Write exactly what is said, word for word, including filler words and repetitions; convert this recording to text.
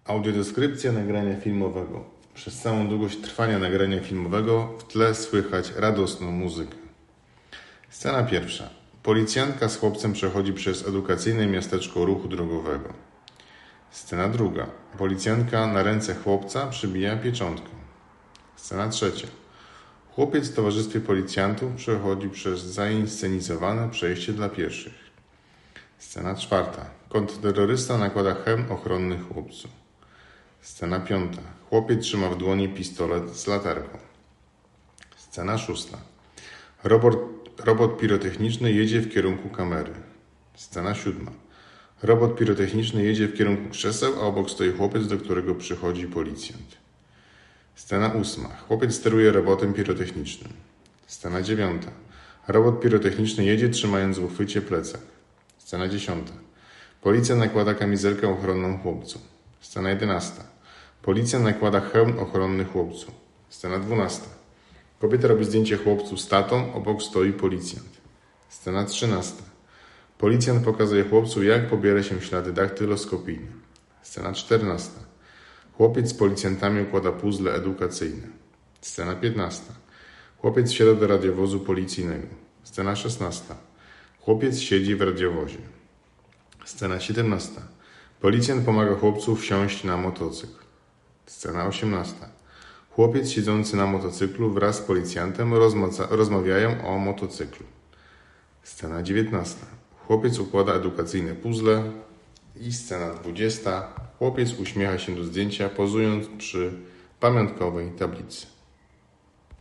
Audiodeskrypcja nagrania filmowego. Przez całą długość trwania nagrania filmowego w tle słychać radosną muzykę. Scena pierwsza. Policjantka z chłopcem przechodzi przez edukacyjne miasteczko ruchu drogowego. Scena druga. Policjantka na ręce chłopca przybija pieczątkę. Scena trzecia. Chłopiec w towarzystwie policjantów przechodzi przez zainscenizowane przejście dla pieszych. Scena czwarta. Kontrterrorysta nakłada hełm ochronny chłopcu. Scena piąta. Chłopiec trzyma w dłoni pistolet z latarką. Scena szósta. Robot, robot pirotechniczny jedzie w kierunku kamery. Scena siódma. Robot pirotechniczny jedzie w kierunku krzeseł, a obok stoi chłopiec, do którego przychodzi policjant. Scena ósma. Chłopiec steruje robotem pirotechnicznym. Scena dziewiąta. Robot pirotechniczny jedzie, trzymając w uchwycie plecak. Scena dziesiąta. Policja nakłada kamizelkę ochronną chłopcu. Scena jedenasta. Policja nakłada hełm ochronny chłopcu. Scena dwunasta. Kobieta robi zdjęcie chłopcu z tatą, obok stoi policjant. Scena trzynasta. Policjant pokazuje chłopcu, jak pobiera się ślady daktyloskopijne. Scena czternasta. Chłopiec z policjantami układa puzzle edukacyjne. Scena piętnasta. Chłopiec wsiada do radiowozu policyjnego. Scena szesnasta. Chłopiec siedzi w radiowozie. Scena siedemnasta. Policjant pomaga chłopcu wsiąść na motocykl. Scena osiemnasta. Chłopiec siedzący na motocyklu wraz z policjantem rozmaca, rozmawiają o motocyklu. Scena dziewiętnasta. Chłopiec układa edukacyjne puzzle. I scena dwudziesta. Chłopiec uśmiecha się do zdjęcia, pozując przy pamiątkowej tablicy.